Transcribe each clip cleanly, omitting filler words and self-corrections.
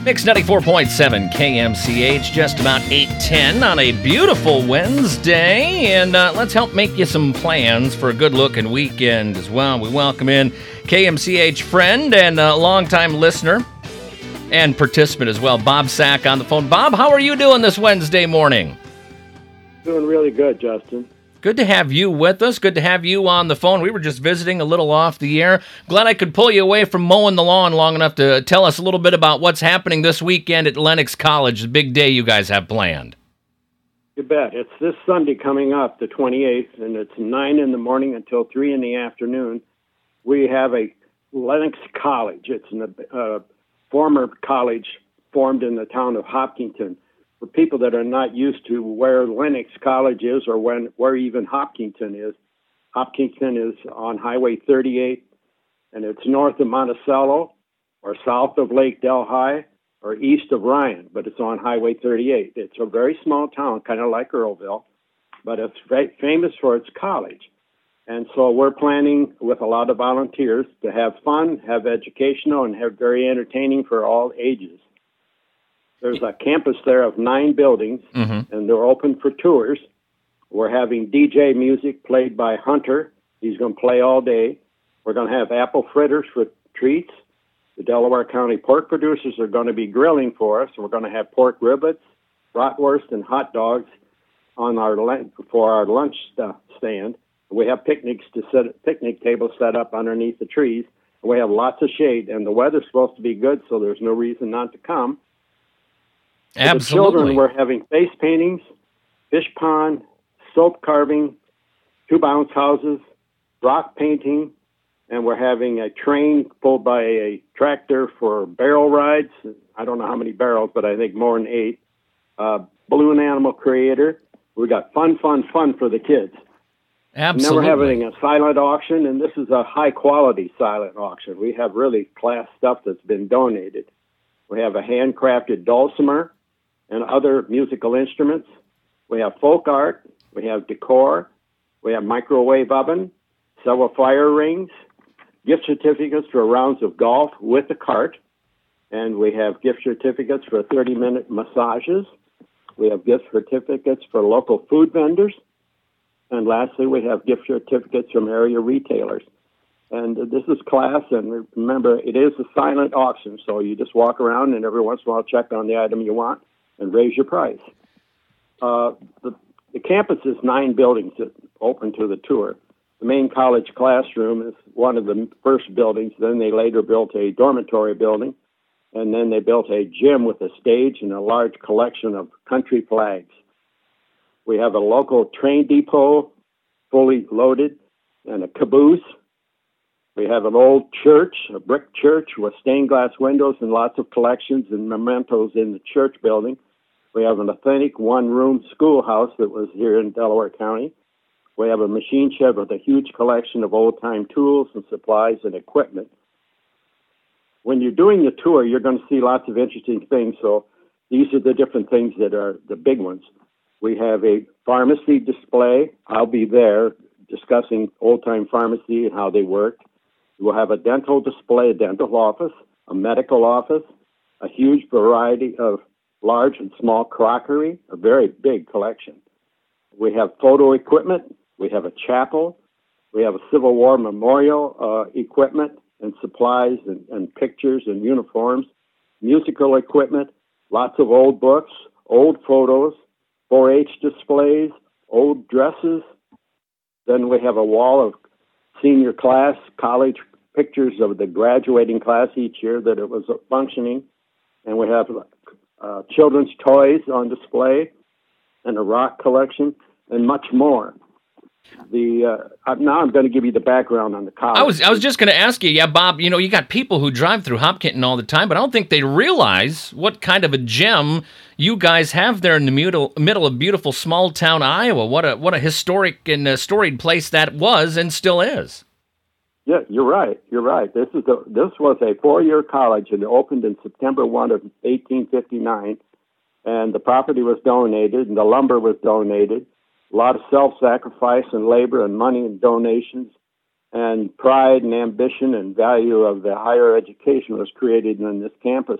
Mix 94.7 KMCH, just about 8:10 on a beautiful Wednesday. And let's help make you some plans for a good-looking weekend as well. We welcome in KMCH friend and longtime listener and participant as well, Bob Sack on the phone. Bob, how are you doing this Wednesday morning? Doing really good, Justin. Good to have you with us. Good to have you on the phone. We were just visiting a little off the air. Glad I could pull you away from mowing the lawn long enough to tell us a little bit about what's happening this weekend at Lennox College, the big day you guys have planned. You bet. It's this Sunday coming up, the 28th, and it's 9 in the morning until 3 in the afternoon. We have a Lennox College. It's a former college formed in the town of Hopkinton. For people that are not used to where Lennox College is or where even Hopkinton is on Highway 38, and it's north of Monticello or south of Lake Delhi or east of Ryan, but it's on Highway 38. It's a very small town, kind of like Earlville, but it's very famous for its college. And so we're planning with a lot of volunteers to have fun, have educational, and have very entertaining for all ages. There's a campus there of 9 buildings, and they're open for tours. We're having DJ music played by Hunter. He's going to play all day. We're going to have apple fritters for treats. The Delaware County pork producers are going to be grilling for us. We're going to have pork riblets, bratwurst, and hot dogs on for our lunch stand. We have picnic tables set up underneath the trees. We have lots of shade, and the weather's supposed to be good, so there's no reason not to come. Absolutely. For the children, we're having face paintings, fish pond, soap carving, 2 bounce houses, rock painting, and we're having a train pulled by a tractor for barrel rides. I don't know how many barrels, but I think more than 8. Balloon animal creator. We got fun for the kids. Absolutely. And then we're having a silent auction, and this is a high-quality silent auction. We have really class stuff that's been donated. We have a handcrafted dulcimer and other musical instruments. We have folk art. We have decor. We have microwave oven, several fire rings, gift certificates for rounds of golf with a cart. And we have gift certificates for 30-minute massages. We have gift certificates for local food vendors. And lastly, we have gift certificates from area retailers. And this is class, and remember, it is a silent auction, so you just walk around and every once in a while check on the item you want and raise your price. The campus is 9 buildings that open to the tour. The main college classroom is one of the first buildings. Then they later built a dormitory building, and then they built a gym with a stage and a large collection of country flags. We have a local train depot fully loaded and a caboose. We have an old church, a brick church with stained glass windows and lots of collections and mementos in the church building. We have an authentic one-room schoolhouse that was here in Delaware County. We have a machine shed with a huge collection of old-time tools and supplies and equipment. When you're doing the tour, you're going to see lots of interesting things. So these are the different things that are the big ones. We have a pharmacy display. I'll be there discussing old-time pharmacy and how they work. We'll have a dental display, a dental office, a medical office, a huge variety of large and small crockery, a very big collection. We have photo equipment. We have a chapel. We have a Civil War memorial equipment and supplies and pictures and uniforms, musical equipment, lots of old books, old photos, 4-H displays, old dresses. Then we have a wall of senior class, college pictures of the graduating class each year that it was functioning. And we have children's toys on display and a rock collection and much more. Now I'm going to give you the background on the college. I was just going to ask you, yeah, Bob, you got people who drive through Hopkinton all the time, but I don't think they realize what kind of a gem you guys have there in the middle of beautiful small town Iowa. What a historic and storied place that was and still is. Yeah, you're right. This was a 4-year college, and it opened in September 1 of 1859, and the property was donated, and the lumber was donated. A lot of self-sacrifice and labor and money and donations, and pride and ambition and value of the higher education was created on this campus.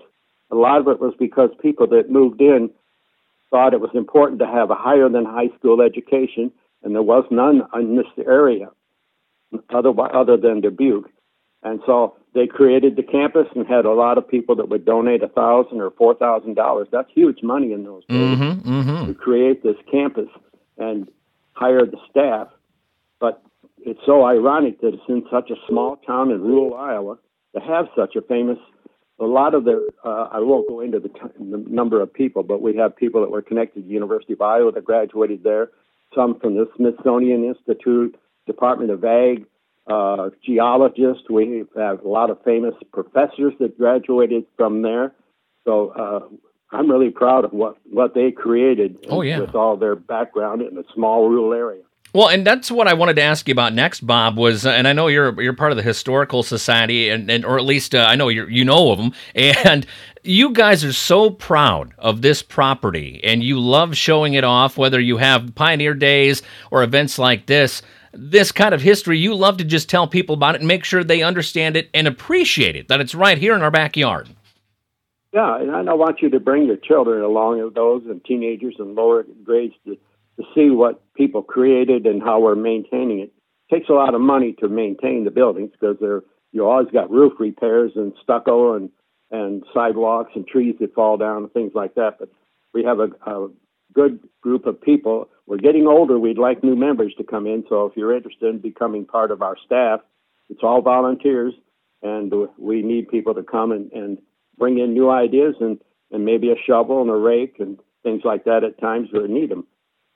A lot of it was because people that moved in thought it was important to have a higher than high school education, and there was none in this area other than Dubuque. And so they created the campus and had a lot of people that would donate $1,000 or $4,000. That's huge money in those days to create this campus and hire the staff. But it's so ironic that it's in such a small town in rural Iowa to have such a famous. A lot of I won't go into the number of people, but we have people that were connected to the University of Iowa that graduated there, some from the Smithsonian Institute, Department of Ag, geologists. We have a lot of famous professors that graduated from there. So I'm really proud of what they created with all their background in a small rural area. Well, and that's what I wanted to ask you about next, Bob, was, and I know you're part of the Historical Society, and or at least I know you know of them, and you guys are so proud of this property, and you love showing it off, whether you have Pioneer Days or events like this kind of history. You love to just tell people about it and make sure they understand it and appreciate it, that it's right here in our backyard. Yeah, and I want you to bring your children along, those and teenagers and lower grades, to see what people created and how we're maintaining it. It takes a lot of money to maintain the buildings because you always got roof repairs and stucco and sidewalks and trees that fall down and things like that. But we have a good group of people. We're getting older. We'd like new members to come in. So if you're interested in becoming part of our staff, it's all volunteers, and we need people to come and bring in new ideas and maybe a shovel and a rake and things like that at times we need them.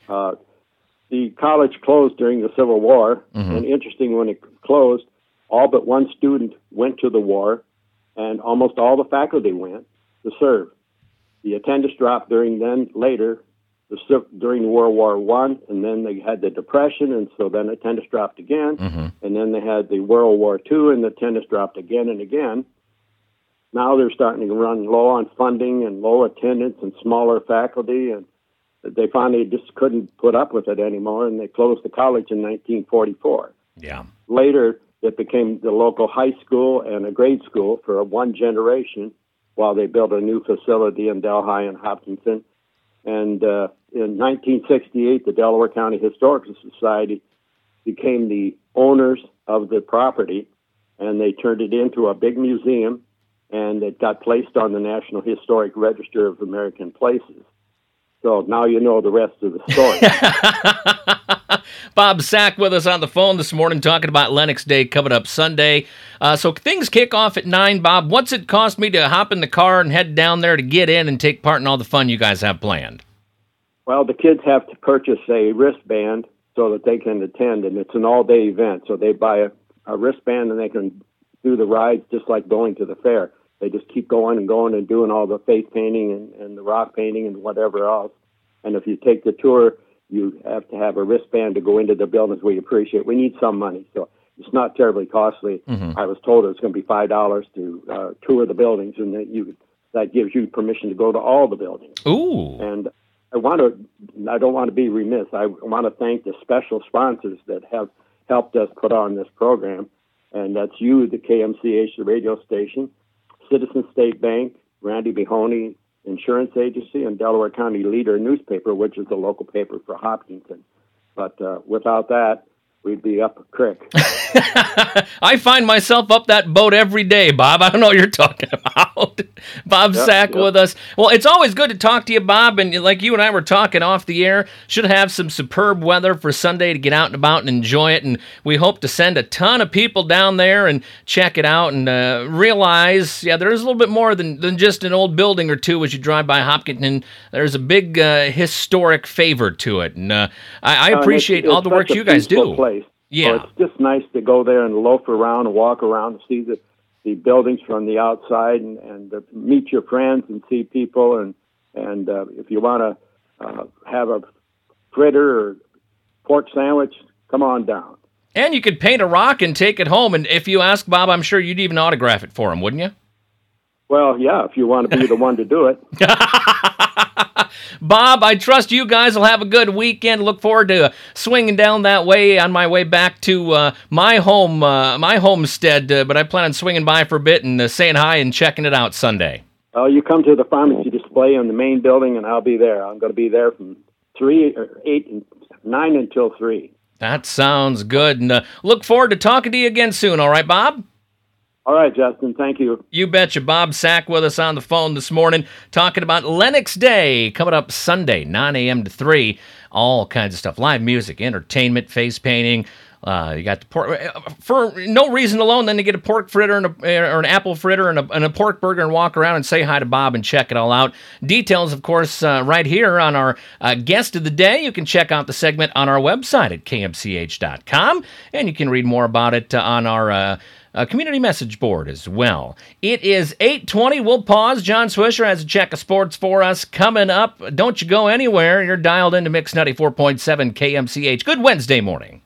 The college closed during the Civil War, and interesting, when it closed, all but one student went to the war, and almost all the faculty went to serve. The attendance dropped during World War I, and then they had the Depression, and so then attendance dropped again, and then they had the World War II, and the attendance dropped again and again. Now they're starting to run low on funding and low attendance and smaller faculty, and they finally just couldn't put up with it anymore, and they closed the college in 1944. Yeah. Later, it became the local high school and a grade school for one generation while they built a new facility in Delhi and Hopkinton. And in 1968, the Delaware County Historical Society became the owners of the property, and they turned it into a big museum, and it got placed on the National Historic Register of American Places. So now you know the rest of the story. Bob Sack with us on the phone this morning talking about Lennox Day coming up Sunday. So things kick off at 9, Bob. What's it cost me to hop in the car and head down there to get in and take part in all the fun you guys have planned? Well, the kids have to purchase a wristband so that they can attend, and it's an all-day event. So they buy a wristband, and they can do the rides just like going to the fair. They just keep going and doing all the face painting and the rock painting and whatever else. And if you take the tour, you have to have a wristband to go into the buildings. We appreciate it. We need some money, so it's not terribly costly. I was told it was going to be $5 to tour the buildings, and that gives you permission to go to all the buildings. Ooh. And I don't want to be remiss. I want to thank the special sponsors that have helped us put on this program, and that's you, the KMCH, the radio station, Citizen State Bank, Randy Mahoney Insurance Agency, and Delaware County Leader newspaper, which is the local paper for Hopkinton. But without that, we'd be up a creek. I find myself up that boat every day, Bob. I don't know what you're talking about. Bob Sack with us. Well, it's always good to talk to you, Bob, and like you and I were talking off the air, should have some superb weather for Sunday to get out and about and enjoy it, and we hope to send a ton of people down there and check it out and realize, there's a little bit more than just an old building or two as you drive by Hopkinton. There's a big historic favor to it, and I appreciate all the work you guys do. Place. Yeah. So it's just nice to go there and loaf around and walk around and see the buildings from the outside and meet your friends and see people. And if you want to have a fritter or pork sandwich, come on down. And you could paint a rock and take it home. And if you ask Bob, I'm sure you'd even autograph it for him, wouldn't you? Well, yeah, if you want to be the one to do it. Bob, I trust you guys will have a good weekend. Look forward to swinging down that way on my way back to my homestead. But I plan on swinging by for a bit and saying hi and checking it out Sunday. You come to the pharmacy display in the main building, and I'll be there. I'm going to be there from 9 until 3. That sounds good. And look forward to talking to you again soon. All right, Bob? All right, Justin. Thank you. You betcha. Bob Sack with us on the phone this morning talking about Lennox Day coming up Sunday, 9 a.m. to 3. All kinds of stuff. Live music, entertainment, face painting. You got the pork. For no reason alone, then you get a pork fritter or an apple fritter and a pork burger and walk around and say hi to Bob and check it all out. Details, of course, right here on our guest of the day. You can check out the segment on our website at kmch.com, and you can read more about it on our community message board as well. It is 8:20. We'll pause. John Swisher has a check of sports for us coming up. Don't you go anywhere. You're dialed into Mix 94.7 KMCH. Good Wednesday morning.